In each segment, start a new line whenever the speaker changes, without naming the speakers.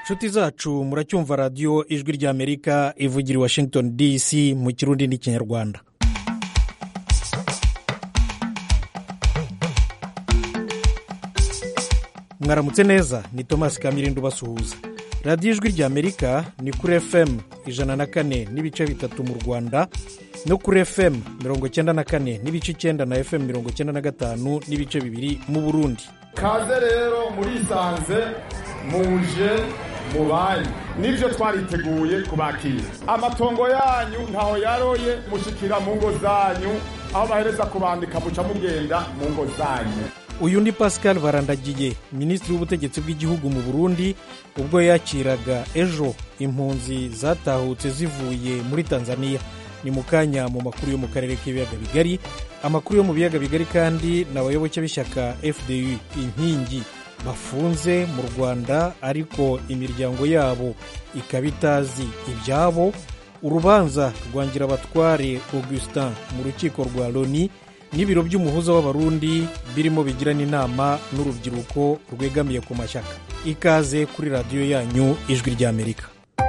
nshuti zacu muracyumva radiyo ijwi ry'amerika ivugira i washington dc mu kirundi n'ikinyarwanda. mwaramutse neza, ni Thomas Kamirindo basuhuza. radiyo ijwi ry'amerika ni kuri fm 104.3 mu rwanda no kuri fm 94.9 na fm 95.2 mu burundi.
kaze rero murisanze muje mubaye nivyo twariteguye kubakira. Amatongo yanyu ntaho yaroye, mushikira mu ngo zanyu, aho bahereza kubandika muca mugenda mu ngo zanyu.
Uyu ni Pascal Barandagiye, minisitiri w'ubutegetsi bw'igihugu mu Burundi, ubwo yakiraga ejo impunzi zatahutse zivuye muri Tanzania. Ni mukanya mu makuru yo mu karere k'ibiyaga bigari. Amakuru yo mu biyaga bigari kandi n'abayoboke b'ishyaka FDU inkingi bafunze mu Rwanda, ariko imiryango yabo ikaba itazi ibyabo. Urubanza rwa Ngirabatware Augustin mu rukiko rwa Loni n'ibiro by'umuhuza w'abarundi birimo bigirana inama n'urubyiruko rwegamiye ku mashyaka. Ikaze kuri radiyo yanyu ijwi ry'Amerika.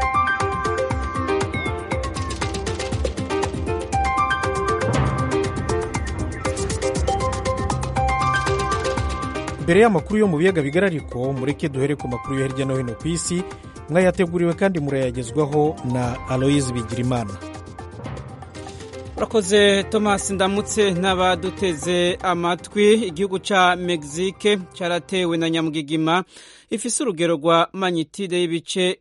Mbere y'amakuru yo mu biyaga bigari ariko mureke duhere ku makuru yo hirya no hino ku isi, mwayateguriwe kandi murayagezwaho na Aloise Bigirimana.
Urakoze Thomas, ndamutse n'abaduteze amatwi. Igihugu ca Mexique cyaratewe na nyamugigima ifise urugero rwa magnitude y'ibice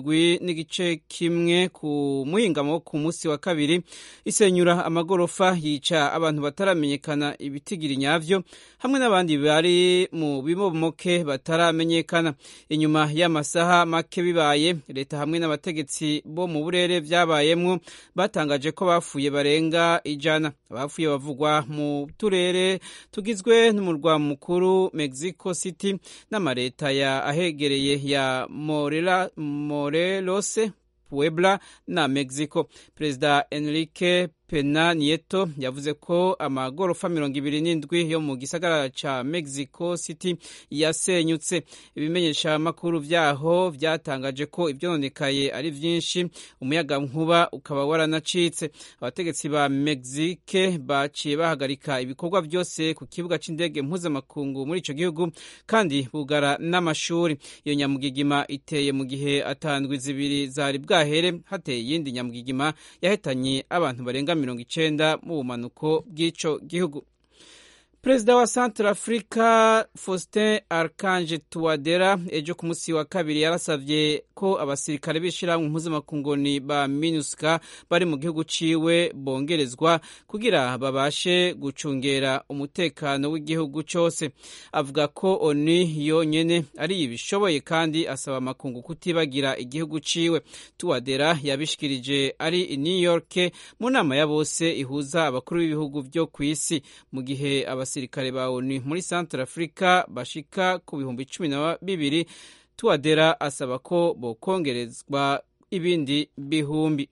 7.1 ku muhingamo ku munsi wa kabiri, isenyura amagorofa, yica abantu bataramenyekana ibitigiri nyavyo, hamwe n'abandi bari mu bibomoke bataramenyekana. Inyuma y'amasaha make bibaye, leta hamwe n'abategetsi bo mu burere vyabayemwo batangaje ko bapfuye barenga 100. Abapfuye bavugwa mu turere tugizwe n'umurwa mukuru Mexico City n'amareta ya ahegereye ya Morelos, Puebla na Mexico. Perezida Enrique Pena Nieto yavuze ko amagorofa 27 yo mu gisagara ca Mexico City yasenyutse. Ibimenyesha makuru vyaho vyatangaje ko ivyononekaye ari vyinshi, umuyaga nkuba ukaba waranacitse. Abategetsi ba Mexique baciye bahagarika ibikorwa byose ku kibuga c'indege mpuzamakungu muri ico gihugu, kandi bugara n'amashuri. Iyo nyamugigima iteye mu gihe atandwi zibiri zari bwahere hateye iyindi nyamugigima yahitanye abantu barenga 90 mu bumanuko bw'ico gihugu. Perezida wa Centrafrica Faustin Archange Touadera ejo ku munsi wa kabiri yarasavye ko abasirikare b'ishirahamwe mpuzamakungu ba MINUSCA bari mu gihugu ciwe bongerezwa kugira babashe gucungera umutekano w'igihugu cose. Avuga ko ONU yonyene ari ibishoboye, kandi asaba amakungu kutibagira igihugu ciwe. Touadera yabishikirije ari i New York mu nama ya bose ihuza abakuru b'ibihugu byo kw'isi, mu gihe abasirikare ba ONU muri Centrafrica bashika ku 12,000. Touadera asaba ko bokongerezwa ibindi bihumbi.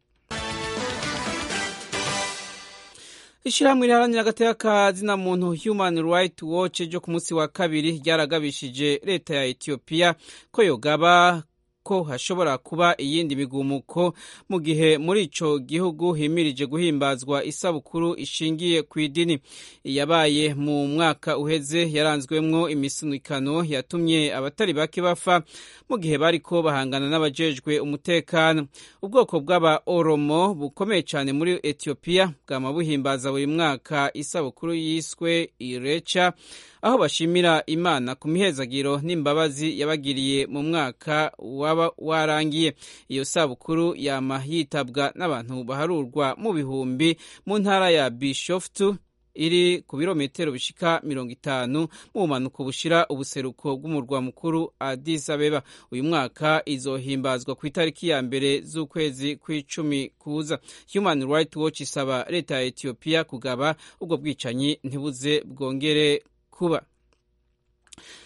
Ishirahamwe riharanira agateka ka zina muntu Human Rights Watch ryo ku munsi wa kabiri ryaragabishije leta ya Ethiopia ko yogaba ko hashobora kuba iyindi migumuko mu gihe muri ico gihugu himirije guhimbazwa isabukuru ishingiye ku idini. Yabaye mu mwaka uheze yaranzwemwo imisunikano yatumye abatari bake bafa mu gihe bariko bahangana n'abajejwe umutekano. Ubwoko bw'aba Oromo bukomeye cyane muri Ethiopia bwama buhimbaza buri mwaka isabukuru yiswe Irecha, aho bashimira Imana ku mihezagiro n'imbabazi yabagiriye mu mwaka waba warangiye. Iyo sabukuru yama yitabwa n'abantu baharurwa mu bihumbi mu ntara ya Bishoftu iri ku birometero bishika 50 mu bumanuko bushira ubuseruko bw'umurwa mukuru Addis Abeba. Uyu mwaka izohimbazwa ku itariki ya mbere z'ukwezi kw'icumi kuza. Human Rights Watch isaba leta ya Ethiopia kugaba ubwo bwicanyi ntibuze bwongere kuba.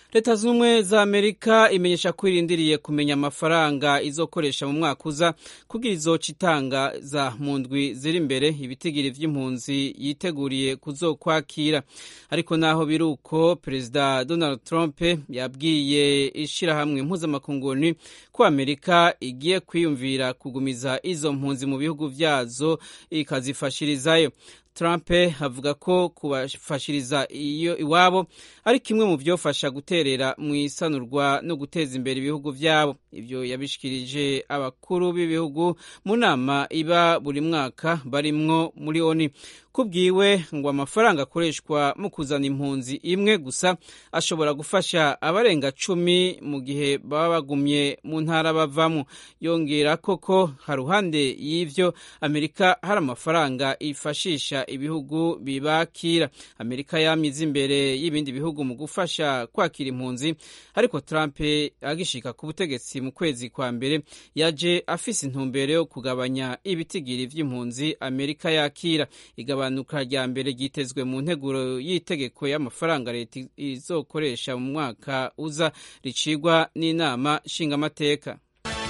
Leta z'Ubumwe za Amerika imenyesha ko irindiriye kumenya amafaranga izokoresha mu mwaka uza kugira izoca itangaza mu ndwi ziri imbere ibitigiri vy'impunzi yiteguriye kuzokwakira. Ariko naho biruko, Perezida Donald Trump yabwiye ishirahamwe mpuzamakungu ko Amerika igiye kwiyumvira kugumiza izo mpunzi mu bihugu vyazo ikazifashirizayo. Trump avuga ko kubafashiriza iyo iwabo ari kimwe mu vyofasha guterera mu isanurwa no guteza imbere ibihugu vyabo. Ivyo yabishikirije abakuru b'ibihugu mu nama iba buri mwaka barimwo muri ONU. Kubwiwe ngo amafaranga akoreshwa mu kuzana impunzi imwe gusa ashobora gufasha abarenga 10 mu gihe baba bagumye mu ntara bavamo. Yongera koko haruhande y'ivyo Amerika hari amafaranga ifashisha ibihugu bibakira. Amerika yamize imbere y'ibindi bihugu mu gufasha kwakira impunzi, ariko Trump agishika ku butegetsi mu kwezi kwa mbere yaje afise intumbero yo kugabanya ibitigiri vy'impunzi Amerika yakira. Igabanuka rya mbere ryitezwe mu nteguro y'itegeko y'amafaranga leta izokoresha mu mwaka uza ricigwa n'inama nshingamateka.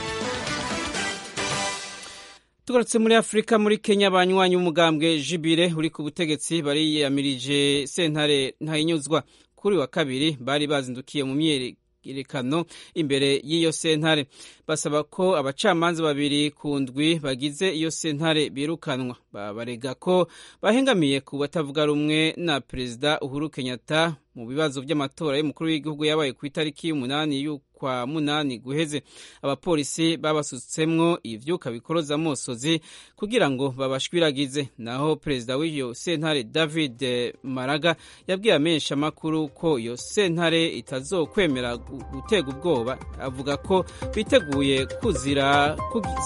Tugarutse muri Afrika, muri Kenya abanywanyi umugambwe Jibire uri ku butegetsi bariyamirije sentare Ntahinyuzwa. Kuri wa kabiri bari bazindukiye mu myerekano imbere y'iyo sentare, basaba ko abacamanza babiri ku ndwi bagize iyo sentare birukanwa. Barega ko bahengamiye ku batavuga rumwe na Perezida Uhuru Kenyatta mu bibazo by'amatora y'umukuru w'igihugu yabaye ku itariki y'umunani y'ukwa munani guheze. Abapolisi babasutsemwo ivyuka bikoroza amosozi kugira ngo babashwiragize. Naho Perezida w'iyo sentare David Maraga yabwiye amenyesha makuru ko iyo sentare itazokwemera gutega ubwoba. Avuga ko biteguye kuzira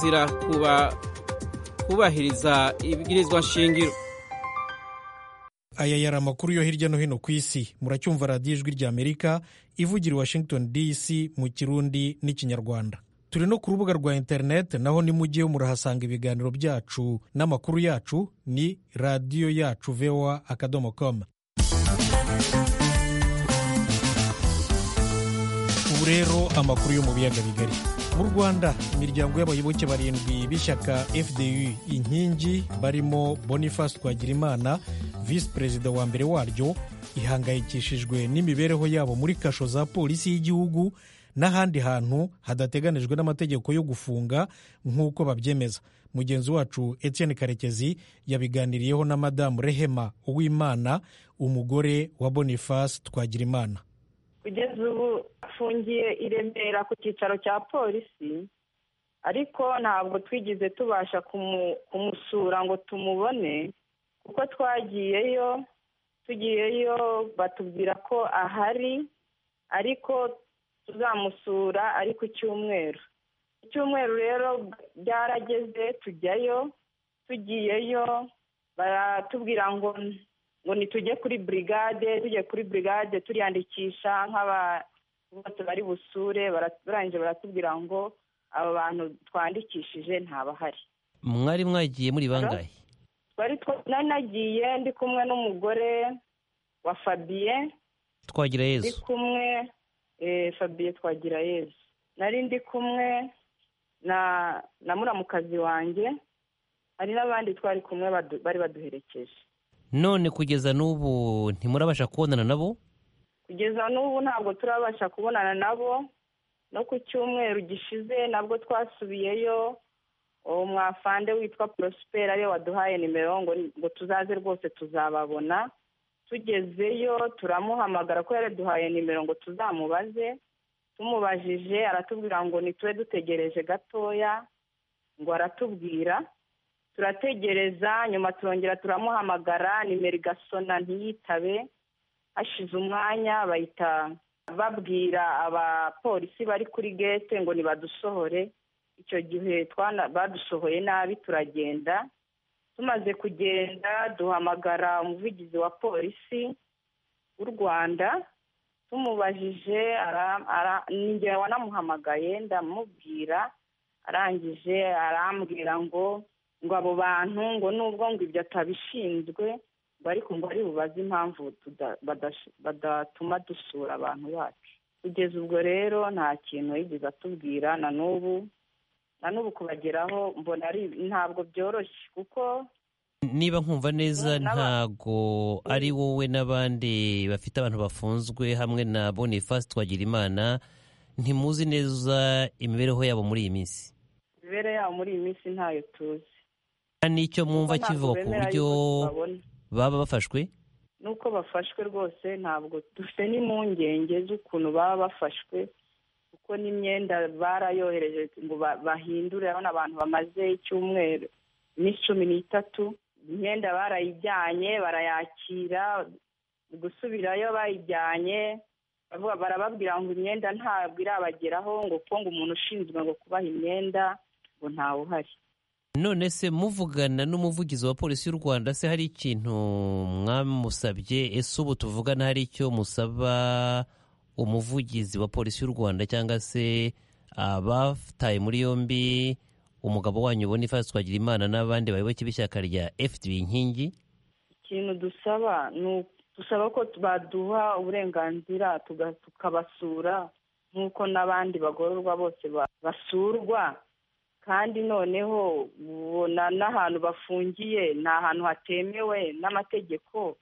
kubahiriza ibwirizwa nshingiro.
Aya yari amakuru yo hirya no hino ku isi. Muracyumva radiyo Ijwi ry'Amerika ivugira Washington DC mu Kirundi n'Ikinyarwanda. Turi no ku rubuga rwa internet, naho nimujyeyo murahasanga ibiganiro byacu n'amakuru yacu, ni radiyo yacu voa.com. Ubu rero amakuru yo mu biyaga bigari. Mu Rwanda imiryango y'abayoboke 7 b'ishyaka FDU inkingi barimo Boniface Twagirimana, Vice Perezida wa mbere waryo, ihangayikishijwe n'imibereho yabo muri kasho za polisi y'igihugu n'ahandi hantu hadateganijwe n'amategeko yo gufunga nk'uko babyemeza. Mugenzi wacu Etienne Karekezi yabiganiriyeho na Madamu Rehema Uwimana, umugore wa Boniface Twagirimana.
Kugeza ubu afungiye i Remera ku cyicaro cya polisi, ariko ntabwo twigize tubasha kumusura ngo tumubone, kuko tugiyeyo batubwira ko ahari, ariko tuzamusura ari ku cyumweru. Icyumweru rero byarageze tujyayo, tugiyeyo baratubwira ngo nitujye kuri brigade turiyandikisha nk'abantu bari busure. Barangije baratubwira ngo aba bantu twandikishije ntabahari.
Mwari mwagiye muri bangahe?
Nari nagiye ndi kumwe n'umugore wa Fabien
Twagirayezu.
Ndi kumwe Fabien Twagirayezu. Nari ndi kumwe na muramukazi wanjye, hari n'abandi twari kumwe bari baduherekeje.
None kugeza n'ubu ntimurabasha kubonana nabo?
Kugeza n'ubu ntabwo turabasha kubonana nabo. No ku cyumweru gishize nabwo twasubiyeyo, umwafande witwa Prosper ariyo waduhaye nimero ngo tuzaze rwose tuzababona. Tugezeyo turamuhamagara ko yaraduhaye nimero ngo tuzamubaze. Tumubajije aratubwira ngo nitwe dutegereje gatoya, ngo aratubwira. Turategereza, nyuma turongera turamuhamagara, nimero igasona ntiyitabe. Hashize umwanya bahita babwira abapolisi bari kuri gate ngo nibadusohore. Icyo gihe badusohoye nabi, turagenda. Tumaze kugenda duhamagara umuvugizi wa polisi w'u Rwanda, tumubajije ninjye wanamuhamagaye ndamubwira. Arangije arambwira ngo abo bantu ngo nubwo ngo ibyo atabishinzwe, ariko ngo ari bubaze impamvu badatuma dusura abantu bacu. kugeza ubwo rero nta kintu yigeze atubwira na n'ubu kubageraho mbona ntabwo byoroshye kuko
niba nkumva neza ntago ari wowe n'abandi bafite abantu bafunzwe hamwe na Boniface Twagirimana ntimuzi neza imibereho yabo muri iyi minsi.
Imibereho yabo muri iyi minsi ntayo tuzi.
N'icyo mwumva kivuga ku buryo baba bafashwe?
Nuko bafashwe rwose ntabwo dufite n'impungenge z'ukuntu baba bafashwe kuko n'imyenda barayohereje ngo bahindure. Abana abantu bamaze icyumweru iminsi 13 imyenda barayijyanye barayakira gusubirayo bayijyanye barababwira ngo imyenda ntabwo irabageraho ngo kuko ngo umuntu ushinzwe ngo kubaha imyenda ngo ntawe uhari.
None se muvugana n'umuvugizi wa polisi y'u Rwanda se hari ikintu mwamusabye? Ese ubu tuvugana hari icyo musaba umuvugizi wa polisi y'u Rwanda cyangwa se abataye muri yombi umugabo wanyu Boniface Twagirimana n'abandi bayoboke b'ishyaka rya FDP inkingi?
Ikintu dusaba ko baduha uburenganzira tukabasura nk'uko n'abandi bagororwa bose basurwa, kandi noneho ubona n'ahantu bafungiye ni ahantu hatemewe n'amategeko.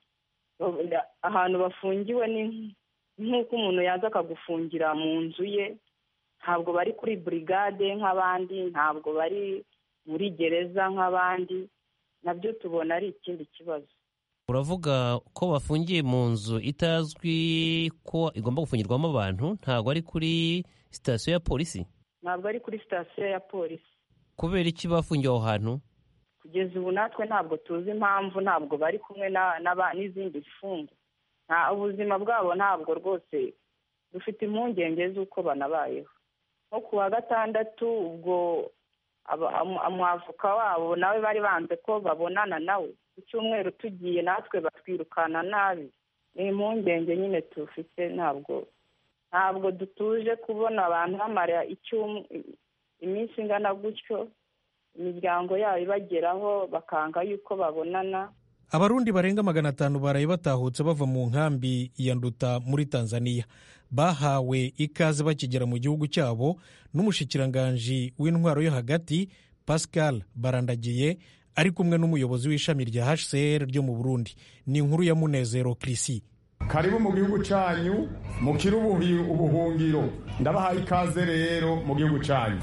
Ahantu bafungiwe ni nk'uko umuntu yaza akagufungira mu nzu ye, ntabwo bari kuri brigade nk'abandi, ntabwo bari muri gereza nk'abandi, nabyo tubona ari ikindi kibazo.
Uravuga ko bafungiye mu nzu itazwi ko igomba gufungirwamo abantu, ntabwo ari kuri sitasiyo ya polisi?
Ntabwo ari kuri sitasiyo ya polisi.
Kubera iki bafungiye aho hantu?
Kugeza ubu natwe ntabwo tuzi impamvu, ntabwo bari kumwe n'izindi mfungwa. Ubuzima bwabo ntabwo rwose dufite impungenge z'uko banabayeho. Nko ku wa gatandatu ubwo umwavoka wabo nawe bari banze ko babonana nawe. Icyumweru tugiye natwe batwirukana nabi. Ni impungenge nyine tufite, ntabwo dutuje kubona abantu bamara iminsi ingana gutyo, imiryango yabo ibageraho bakanga yuko babonana.
Abarundi barenga 500 baraye batahutse bava mu nkambi ya Nduta muri Tanzania. Bahawe ikaze bakigera mu gihugu cyabo n'umushikiranganji w'intwaro yo hagati Pascal Barandagiye ari kumwe n'umuyobozi w'ishami rya HCR ryo mu Burundi. Ni inkuru ya Munezero Chrisi.
Karibu mu gihugu cyanyu mukira ubuhungiro, ndabahaye ikaze rero mu gihugu cyanyu.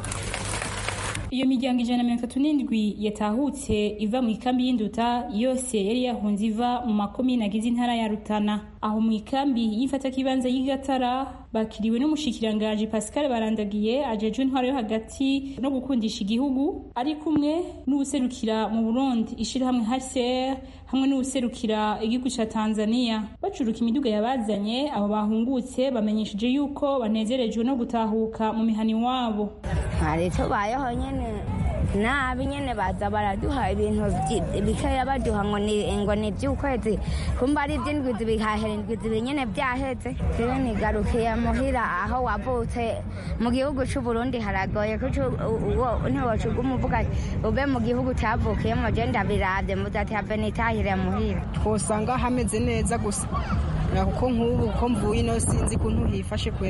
Iyo miryango 137 yatahutse iva mu ikambi y'Induta yose yari yahunze iva mu makomine agize intara ya Rutana. Aho mu ikambi y'ifata kibanza y'Igatara bakiriwe n'umushikiranganje Pascal Barandagiye ajejwe intwaro yo hagati no gukundisha igihugu, ari kumwe n'ubuserukira mu Burundi ishirahamwe HCR hamwe n'ubuserukira igihugu ca Tanzania. Bacuruka imiduga yabazanye abo bahungutse bamenyesheje yuko banezerejwe no gutahuka mu mihani wabo.
Hareto bayeho nyene nabi nyene baza baraduha ibintu bikaya baduha ngo ni by'ukwezi, kumba ari by'indwi zibikaherindwi nyene byaheze. Rero nigarukiye muhira aho wavutse mu gihugu cy'u Burundi haragoye ko ntiwocuga umuvuga ube mu gihugu cyavukiyemo. Je ndabiravye muzati have nitahire muhira,
twosanga hameze neza gusa kuko nk'ubu ko mvuye ino sinzi kuntu hifashe kwe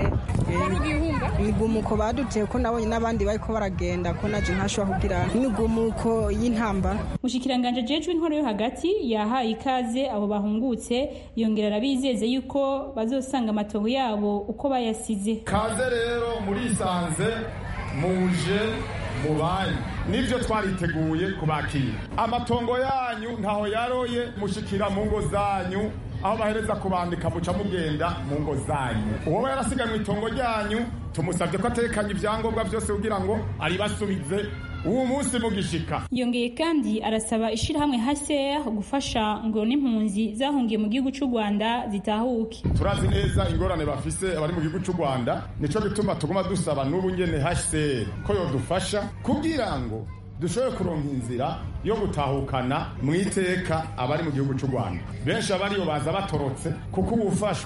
imigumuko baduteye ko nabonye n'abandi bariko baragenda ko naje ntashobora kugira imigumuko y'intamba.
Mushikiranganje jejwe intwaro yo hagati yahaye ikaze abo bahungutse, yongera arabizeze yuko bazosanga amatongo yabo uko bayasize.
Kaze rero muri Sanze muje mubanyi, nibyo twariteguye kubakira. Amatongo yanyu ntaho yaroye, mushikira mu ngo zanyu, aho bahereza kubandika muca mugenda mu ngo zanyu. Uwo yarasigaye mu itongo ryanyu tumusabye ko atekanye ibyangombwa byose kugira ngo aribasubize uwo munsi mugishika.
Yongeye kandi arasaba ishirahamwe HCR gufasha ngo n'impunzi zahungiye mu gihugu cy'u Rwanda zitahuke.
Turazi neza ingorane bafise abari mu gihugu cy'u Rwanda, nico bituma tuguma dusaba n'ubu ngene HCR ko yodufasha kugira ngo dushobore kuronka inzira yo gutahukana mu iteka abari mu gihugu cy'u Rwanda. Benshi abariyo baza batorotse kuko ubufashwe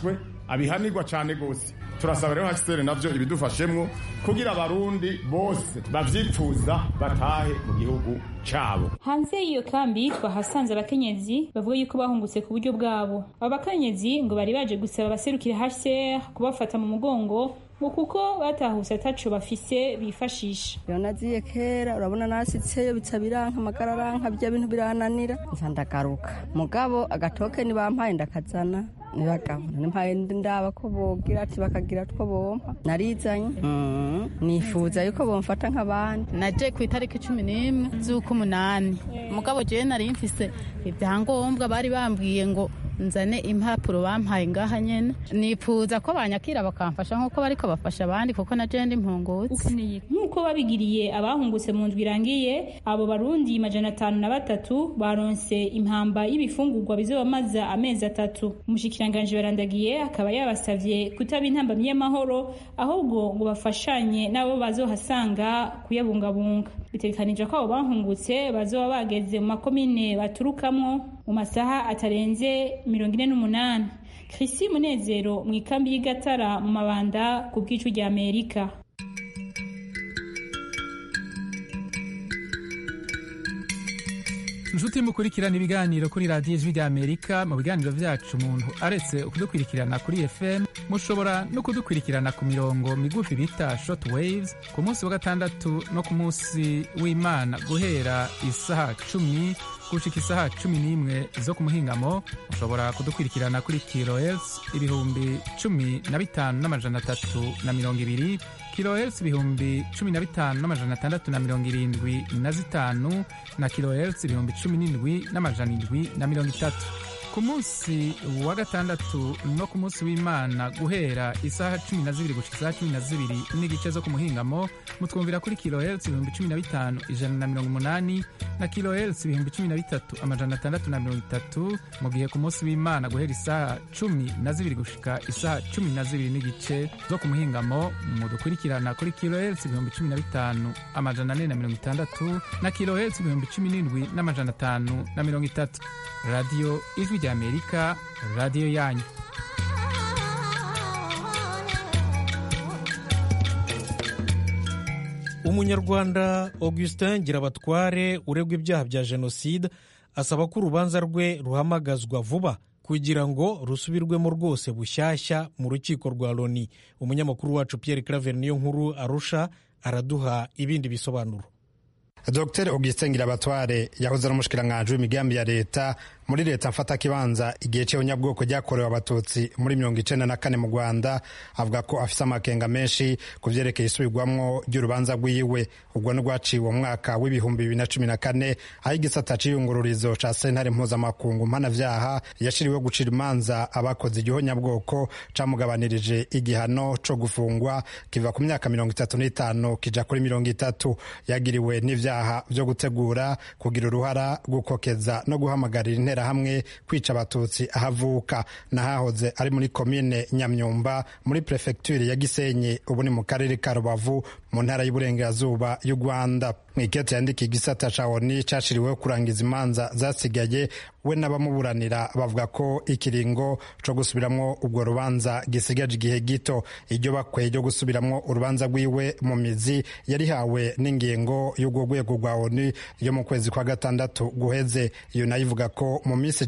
abihanirwa cyane gose. Turasaba rero HCR navyo ibidufashemwo kugira abarundi bose bavyipfuza batahe mu gihugu cabo.
Hanze y'iyo kambi twahasanze abakenyezi bavuga yuko bahungutse ku buryo bwabo. Aba bakenyezi ngo bari baje gusaba abaserukira HCR kubafata mu mugongo ngo kuko batahuse ataco bafise bifashisha.
Naziye kera urabona nasitseyo bica biranka amagara aranka bya bintu birananira ndagaruka mugabo agatoke ni bampaye ndakazana nibagabona nimpaye ndaba ko bogira ati bakagira two bompa narizanye nifuza yuko bomfata nk'abandi.
Naje ku itariki 11 z'ukumunani mugabo je nari mfise ibyangombwa bari bambwiye ngo nzane impapuro bampaye ngaha nyene nifuza ko banyakira bakamfasha nkuko bariko bafasha abandi kuko na je ndi impungutse
nkuko babigiriye abahungutse mu ndwi irangiye. Abo barundi 503 baronse impamba y'ibifungurwa bizobamaza amezi 3. Umushikiranganje barandagiye akaba yabasavye kutaba intambamyi y'amahoro ahubwo ngo bafashanye nabo bazohasanga kuyabungabunga. Bitegekanije ko abo bahungutse bazoba bageze mu makomine baturukamwo mu masaha atarenze 48. Chrissy Munezero mu ikambi y'Igatara mu Mabanda ku bw'icu rya Amerika.
Nshuti mukurikirana ibiganiro kuri radiyo ijwi rya Amerika. Mu biganiro vyacu umuntu aretse kudukurikirana kuri FM mushobora no kudukurikirana ku mirongo migufi bita short waves ku munsi wa gatandatu no ku munsi w'Imana guhera isaha 10 gushika isaha 11 zo ku muhingamo. Mushobora kudukurikirana kuri kilohertz 15,320 kilohertz 15,675 na kilohertz 17,730. Ku munsi wa gatandatu no ku munsi w'Imana guhera isaha 12 gushika isaha 12 n'igice zo ku muhingamo mutwumvira kuri kilohertz 15,180 na kilohertz 13,630. Mu gihe ku munsi w'Imana guhera isaha 12 gushika isaha 12 n'igice zo ku muhingamo mudukurikirana kuri kilohertz 15,460 na kilohertz 17,530. Radio Ijwi rya Amerika, radio yanyu.
Umunyarwanda Augustin Ngirabatware uregwa ibyaha bya jenoside asaba ko urubanza rwe ruhamagazwa vuba kugira ngo rusubirwemo rwose bushyashya mu rukiko rwa Loni. Umunyamakuru wacu Pierre Claver niyo nkuru Arusha araduha ibindi bisobanuro.
Dr. Augustin Ngirabatware yahoze ari umushikiranganji w'imigambi ya leta muri leta mfata kibanza igihe cy'abanyabwoko ryakorewe abatutsi muri 1994 mu Rwanda. Avuga ko afise amakenga menshi ku vyerekeye isubirwamwo ry'urubanza rwiwe. Ubwo n'urwaciwe mu mwaka w'ibihumbi 2014 aho igisata c'iyungururizo ca sentare mpuzamakungu mpanavyaha yashiriwe gucira imanza abakoze igihonyabwoko camugabanirije igihano co gufungwa kiva ku myaka 35 kija kuri 30. Yagiriwe n'ivyaha vyo gutegura, kugira uruhara, gukokeza no guhamagarira interahamwe kwica abatutsi ahavuka nahahoze ari muri komine Nyamyumba muri prefecture ya Gisenyi, ubu ni mu karere ka Rubavu mu ntara y'Iburengerazuba y'u Rwanda. Mwikete yandika igisata ca ONU cashiriweho kurangiza imanza zasigaye. We n'abamuburanira bavuga ko ikiringo co gusubiramwo ubwo rubanza gisigaje igihe gito. Iryo bakwiye ryo gusubiramwo urubanza rwiwe mu mizi yarihawe n'ingingo y'urwo rwego rwa ONU yo mu kwezi kwa gatandatu guheze. Iyo nayo ivuga ko mu minsi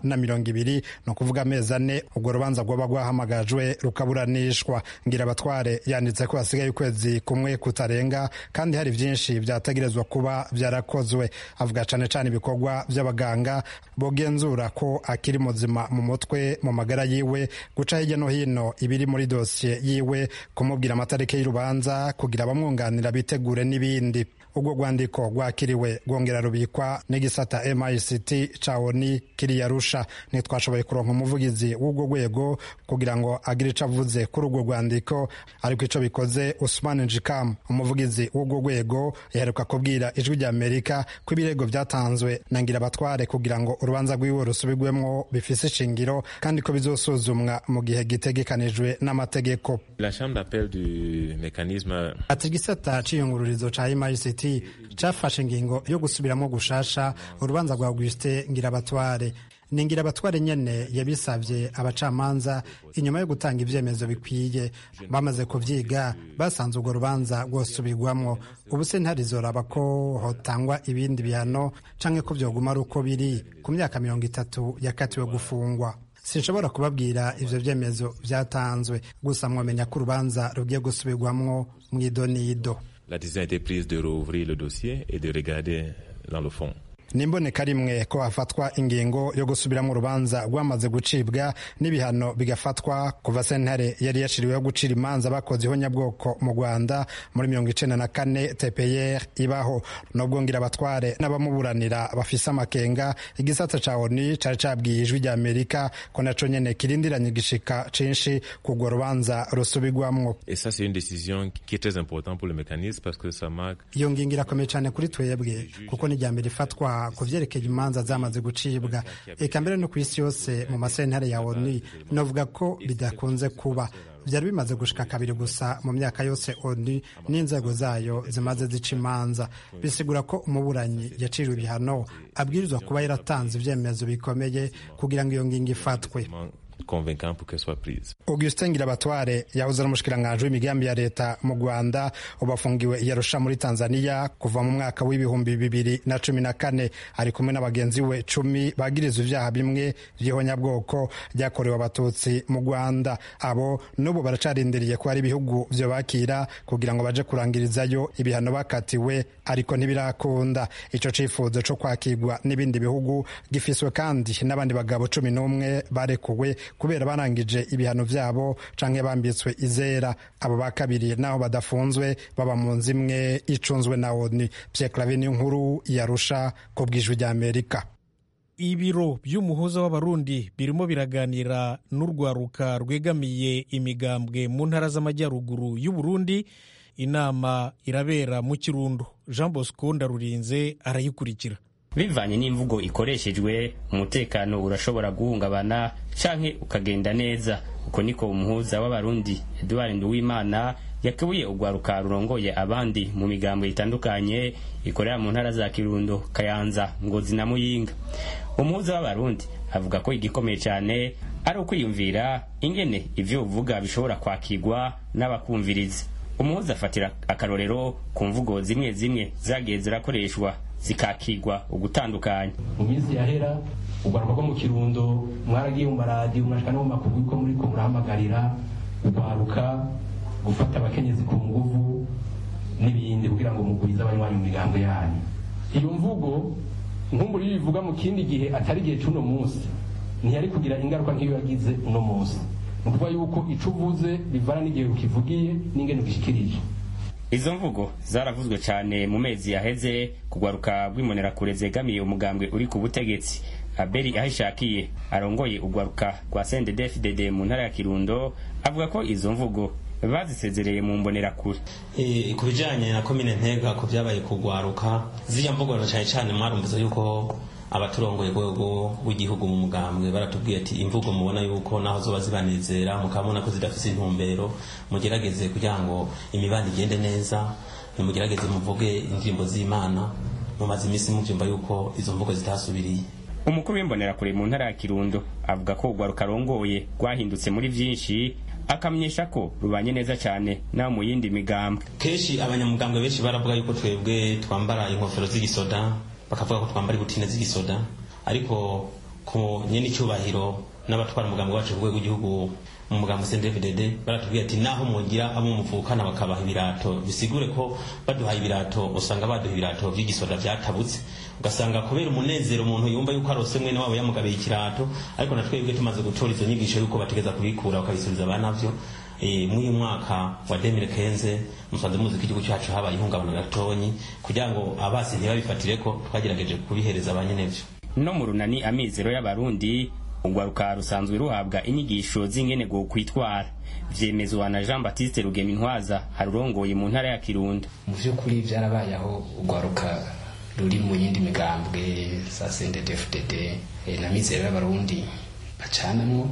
120 no kuvuga amezi 4 ubwo rubanza rwoba rwahamagajwe rukaburanishwa. Ngirabatware yanditse ko hasigaye ukwezi kumwe kutarenga kandi hari vyinshi vyategerezwa kuba vyarakozwe. Avuga cane cane ibikorwa vy'abaganga bogenzura ko akiri muzima mu mutwe, mu magara yiwe, guca hirya no hino ibiri muri dosiye yiwe, kumubwira amatariki y'urubanza, kugira abamwunganira bitegure n'ibindi. Ubwo rwandiko rwakiriwe rwongera rubikwa n'igisata MICT ca ONU kiri Arusha. Ntitwashoboye kuronka umuvugizi w'ubwo rwego kugira ngo agire ico avuze kuri urwo rwandiko, ariko ico bikoze Usman Njikam, umuvugizi w'ubwo rwego, yaheruka kubwira Ijwi rya Amerika ko ibirego vyatanzwe na Ngirabatware kugira ngo urubanza rwiwe rusubirwemwo bifise ishingiro kandi ko bizosuzumwa mu gihe gitegekanijwe n'amategeko.
La chambre d'appel du mécanisme
ati igisata c'iyungururizo ca MICT cafashe ingingo yo gusubiramo gushasha urubanza rwa Augustin Ngirabatware. ningira abatware nyene yabisavye abacamanza inyuma yo gutanga ivyemezo bikwiye. Bamaze kuvyiga basanze urwo rubanza rwosubirwamwo. Ubu sentare izoraba ko hotangwa ibindi bihano canke ko vyoguma ari uko biri ku myaka 30 yakatiwe gufungwa. Sinshobora kubabwira ivyo vyemezo vyatanzwe, gusa mwamenya ko urubanza rugiye gusubirwamwo mw'idonido.
La décision a été prise de rouvrir le dossier et de regarder dans le fond.
Nimboneka rimwe ko hafatwa ingingo yo gusubiramo urubanza rwamaze gucibwa n'ibihano bigafatwa kuva sentare yari yashiriweho gucira imanza bakoze ihonyabwoko mu Rwanda muri 1994 TPR ibaho. Nubwo ngira abatware n'abamuburanira bafise amakenga, igisata ca ONU cari cabwiye Ijwi rya Amerika ko naco nyene kirindiranye igishika cinshi kugwo rubanza rusubirwamwo.
Et ça c'est une décision qui est très importante pour le mécanisme parce que ça marque.
Iyo ngingo irakomeye cyane kuri twebwe kuko ni ryambere ifatwa ku vyerekeye imanza zamaze gucibwa. Eka mbere no kw'isi yose mu masentare ya ONU novuga ko bidakunze kuba. Vyari bimaze gushika kabiri gusa mu myaka yose ONU n'inzego zayo zimaze zica imanza. Bisigura ko umuburanyi yaciriwe ibihano abwirizwa kuba yaratanze ivyemezo bikomeye kugira ngo iyo ngingo ifatwe.
Convaincant pour qu'elle soit prise.
Augustin Ngirabatware yahoze ari umushikiranganji w'imigambi ya leta mu Rwanda, ubafungiwe i Arusha muri Tanzania kuva mu mwaka w'ibihumbi 2014. Ari kumwe n'abagenzi we 10 bagirizwa ivyaha bimwe vy'ihonyabwoko ryakorewe abatutsi mu Rwanda. Abo n'ubu baracarindiriye ko ari ibihugu vyo bakira kugira ngo baje kurangirizayo ibihano bakatiwe, ariko ntibirakunda. Ico cifuzo co kwakirwa n'ibindi bihugu gifiswe kandi n'abandi bagabo 11 barekuwe kubera barangije ibihano vyabo canke bambitswe izera. Abo bakabiri naho badafunzwe baba mu nzu imwe icunzwe na ONU. Pierre Claver nkuru yarusha ko bw'Ijwi rya Amerika.
Ibiro by'umuhuza w'abarundi birimo biraganira n'urwaruka rwegamiye imigambwe mu ntara z'amajyaruguru y'u Burundi. Inama irabera mu Kirundo. Jean Bosco Ndarurinze arayikurikira.
Bivanye n'imvugo ikoreshejwe, umutekano urashobora guhungabana canke ukagenda neza. Uko niko umuhuza w'abarundi Edouard Nduwimana yakebuye urwaruka rurongoye abandi mu migambwe itandukanye ikorera mu ntara za Kirundo, Kayanza, Ngozi na Muyinga. Umuhuza w'abarundi avuga ko igikomeye cyane ari ukwiyumvira ingene ivyo uvuga bishobora kwakirwa n'abakumviriza. Umuhuza afatira akarorero ku mvugo zimwe zimwe zagiye zirakoreshwa zikakigwa ugutandukanya.
Mu minsi yahera urwaruka rwo mu Kirundo mwaragiye mu maradiyo mwashika no mu makuru ko muri ko murahamagarira urwaruka gufata abakenyezi ku nguvu n'ibindi kugira ngo mugwize abanywanyi mu migambo yanyu. Iyo mvugo nkumburi bivuga mu kindi gihe atari gihe cuno munsi ntiyari kugira ingaruka nk'iyo yagize uno munsi. Nukuvuga yuko ico uvuze bivana n'igihe ukivugiye n'ingene ugishikirije.
Izo mvugo zaravuzwe cyane mu mezi yaheze kugwaruka rw'imbonerakure zegamiye umugambwe uri ku butegetsi. Abeli Ahishakiye arongoye ugwaruka kwa CNDD-FDD mu ntara ya Kirundo avuga ko izo mvugo bazisezereye mu mbonerakure.
Ku bijanye na komine Ntega ko vyabaye kugwaruka ziriya mvugo cyane cyane mwarumvuze yuko abaturongoye rwego rw'igihugu mu mugambwe baratubwiye ati imvugo mubona yuko naho zoba zibanezera mukabona ko zidafise intumbero, mugerageze kugira ngo imibano igende neza, mugerageze muvuge indirimbo z'Imana. Mumaze imisi muvyumva yuko izo mvugo zitasubiriye.
Umukuru w'imbonerakure mu ntara ya Kirundo avuga ko urwaruka rongoye rwahindutse muri vyinshi, akamenyesha ko rubanye neza cyane na mu yindi migambwe.
Keshi abanyamugambwe benshi baravuga yuko twebwe twambara inkofero z'igisoda, bakavuga ko twambara ibutine z'igisoda, ariko ku nyene cyubahiro n'abatwara umugambwe wacu rwego igihugu mu mugambo CNDD-FDD baratubwiye ati naho mugira abo muvukana bakabaha ibirato, bisigure ko baduhaye ibirato usanga baduha ibirato by'igisoda byatabutse, ugasanga kubera umunezero umuntu yumva yuko arose mwene wabo yamugabiye ikirato, ariko natwebwe tumaze gutora izo nyigisho yuko bategeza kubikura bakabisubiza abanavyo. Mw'uyu mwaka wa 2015 musanze muzi ko igihugu cyacu habaye ihungabana gatonyi kugira ngo abasi ntibabifatire ko twagerageje kubihereza abanyenevyo.
No mu runani amizero y'abarundi urwaruka rusanzwe ruhabwa inyigisho z'ingene go kwitwara, vyemezwa na Jean Baptiste Rugemintwaza arurongoye mu ntara ya Kirundo.
Mu vy'ukuri vyarabaye aho urwaruka ruri mu yindi migambwe za CNDD-FDD na mizero y'abarundi bacanamwo,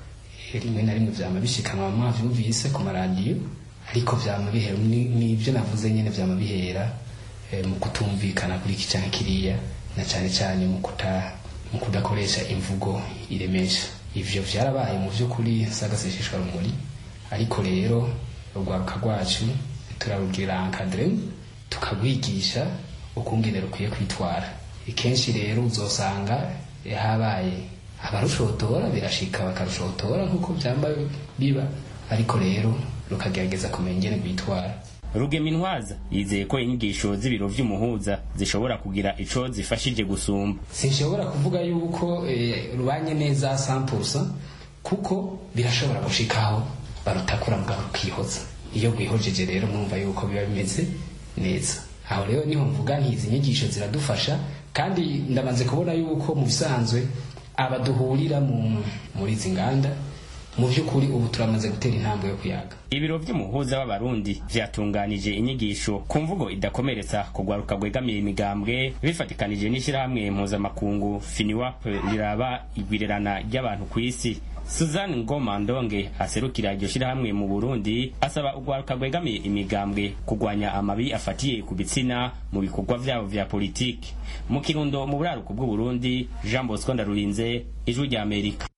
rimwe na rimwe vyama bishikanwa mwavyumvise ku maradiyo, ariko vyama bihera n'ivyo navuze nyene vyama bihera mu kutumvikana kuri iki canke kiriya, na cane cane mu mu kudakoresha imvugo iremesha. Ivyo vyarabaye mu vy'ukuri sagasesheshwa rumuri, ariko rero urwaruka rwacu turarugira encadre, tukagwigisha ukungene rukwiye kwitwara. Kenshi rero uzosanga habaye abarushotora, birashika bakarushotora nk'uko byambaye biba, ariko rero rukagerageza kumenya ingene rwitwara.
Rugemintwaza yizeye ko inyigisho z'ibiro vy'umuhuza zishobora kugira ico zifashije gusumba.
Sinshobora kuvuga yuko rubanye neza 100%, kuko birashobora gushikaho barutakura mugabo rukihoza. Iyo rwihojeje rero mwumva yuko biba bimeze neza. Aho rero niho mvuga ntizi nyigisho ziradufasha, kandi ndamaze kubona yuko mu bisanzwe abaduhurira muri izi nganda mu by'ukuri ubu turamaze gutera intambwe yo kuyaga.
Ibiro vy'umuhuza w'abarundi vyatunganije inyigisho ku mvugo idakomeretsa kugwaruka gwegamiye imigambwe bifatikanije n'ishirahamwe mpuzamakungu FINIWAP riraba igwirerana ry'abantu kw'isi. Suzanne Ngoma Ndonge aserukira iryo shirahamwe mu Burundi asaba ugwaruka gwegamiye imigambwe kugwanya amabi afatiye ku bitsina mu bikorwa vyabo vya politiki. Mu Kirundo mu buraruko bw'u Burundi, Jean Bosco Ndarurinze, Ijwi rya Amerika.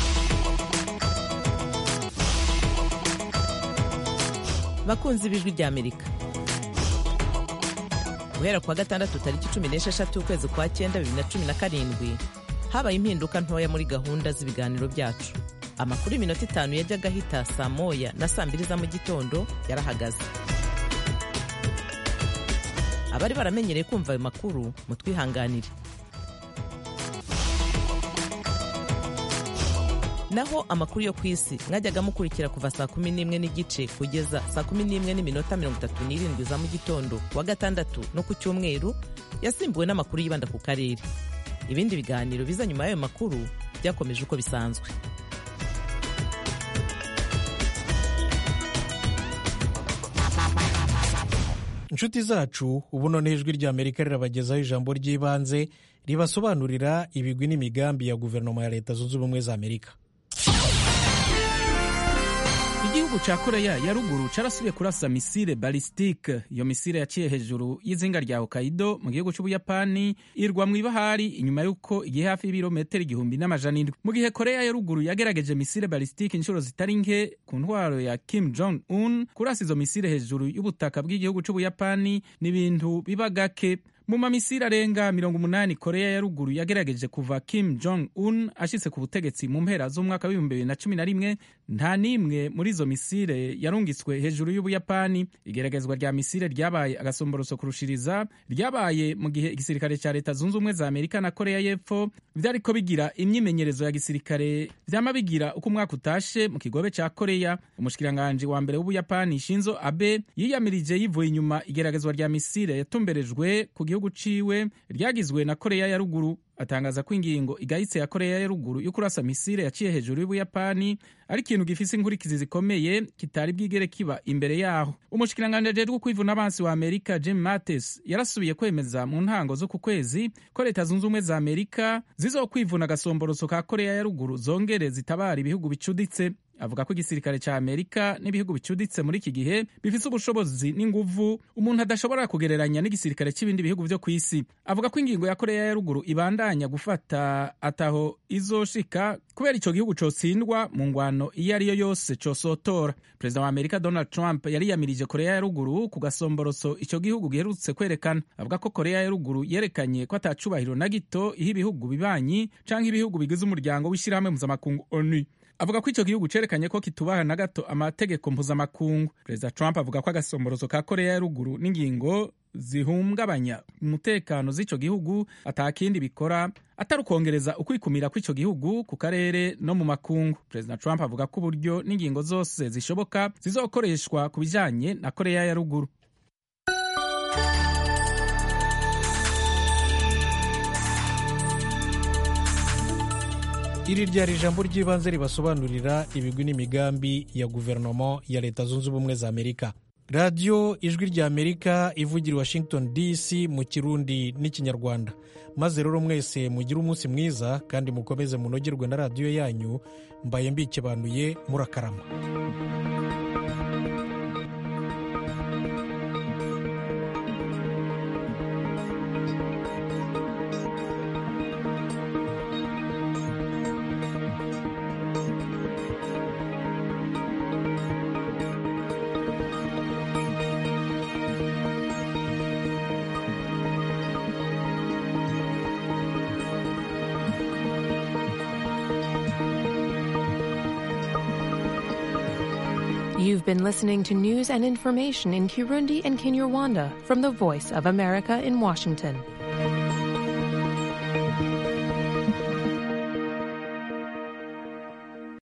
Bakunzi b'Ijwi rya Amerika, guhera kwa gatandatu tariki 16 ukwezi kwa 9 2017 habaye impinduka ntoya muri gahunda z'ibiganiro byacu. Amakuru iminota 5 yajyaga hita saa moya na saa 2 za mu gitondo yarahagaze. Abari baramenyereye kumva ayo makuru mutwihanganire. Naho amakuru yo kwisi mwajyaga mukurikira kuva saa 11 n'igice kugeza saa 11 n'iminota 37 za mu gitondo wa gatandatu no ku cyumweru yasimbuwe n'amakuru yibanda ku karere. Ibindi biganiro biza nyuma y'ayo makuru byakomeje uko bisanzwe.
Inshuti zacu, ubu none Ijwi rya Amerika rirabagezaho ijambo ry'ibanze ribasobanurira ibigwi n'imigambi ya guverinoma ya Leta Zunze Ubumwe za Amerika.
Igihugu ca Korea ya ruguru carasubiye kurasa misile balistike. Iyo misile yaciye hejuru y'izinga rya Hokkaido mu gihugu c'Ubuyapani, irwa mu ibahari inyuma yuko igihe hafi y'ibirometero 1,700. Mu gihe Korea ya ruguru yagerageje misile balistike inshuro zitari nke ku ntwaro ya Kim Jong-un, kurasa izo misile hejuru y'ubutaka bw'igihugu c'Ubuyapani n'ibintu biba gake. Mu mamisire arenga 80 Korea ya ruguru yagerageje kuva Kim Jong-un ashitse ku butegetsi mu mpera z'umwaka wa 2011, nta nimwe muri izo misire yarungitswe hejuru y'Ubuyapani. Igeragezwa rya misire ryabaye agasomboroso kurushiriza, ryabaye mu gihe igisirikare ca Leta Zunze Ubumwe za Amerika na Korea y'Epfo vyariko bigira imyimenyerezo ya gisirikare vyama bigira uko umwaka utashe mu kigobe ca Korea. Umushikiranganje wa mbere w'Ubuyapani Shinzo Abe yiyamirije yivuye inyuma igeragezwa rya misire yatumberejwe ku gihugu ciwe ryagizwe na Korea ya ruguru. Atangaza ko ingingo igayitse ya Korea ya ruguru yo kurasa misile yaciye hejuru y'Ubuyapani ari ikintu gifise inkurikizi zikomeye kitari bwigere kiba imbere yaho. Umushikiranganje ajejwe kwivuna abansi wa Amerika Jim Mattis yarasubiye kwemeza mu ntango zo ku kwezi ko Leta Zunze Ubumwe za Amerika zizokwivuna agasomboroso ka Korea ya ruguru zongere zitabara ibihugu bicuditse. Avuga ko igisirikare ca Amerika n'ibihugu bicuditse muri iki gihe bifise ubushobozi n'inguvu umuntu adashobora kugereranya n'igisirikare c'ibindi bihugu vyo kw'isi. Avuga ko ingingo ya Korea ya ruguru ibandanya gufata ataho izoshika kubera ico gihugu cotsindwa mu ngwano iyo ari yo yose cosotora. Perezida wa Amerika Donald Trump yari yamirije Korea ya ruguru ku gasomboroso ico gihugu giherutse kwerekana. Avuga ko Korea ya ruguru yerekanye ko atacubahiro na gito iho ibihugu bibanyi canke ibihugu bigize umuryango w'ishirahamwe mpuzamakungu ONU. Avuga ko ico gihugu cerekanye ko kitubaha na gato amategeko mpuzamakungu. Perezida Trump avuga ko agasomboroso ka Korea ya ruguru n'ingingo zihungabanya umutekano z'ico gihugu atakindi bikora atari ukongereza ukwikumira kw'ico gihugu ku karere no mu makungu. Perezida Trump avuga ko uburyo n'ingingo zose zishoboka zizokoreshwa ku bijanye na Korea ya ruguru.
Iri ryari ijambo ry'ibanze ribasobanurira ibigwi n'imigambi ya guverinoma ya Leta Zunze Ubumwe za Amerika. Radio Ijwi rya Amerika ivugira Washington DC mu Kirundi n'Ikinyarwanda. Maze rero mwese mugire umunsi mwiza kandi mukomeze munogerwe na radio yanyu. Mbaye mbikebanuye murakarama.
You've been listening to news and information in Kirundi and Kinyarwanda from the Voice of America in Washington.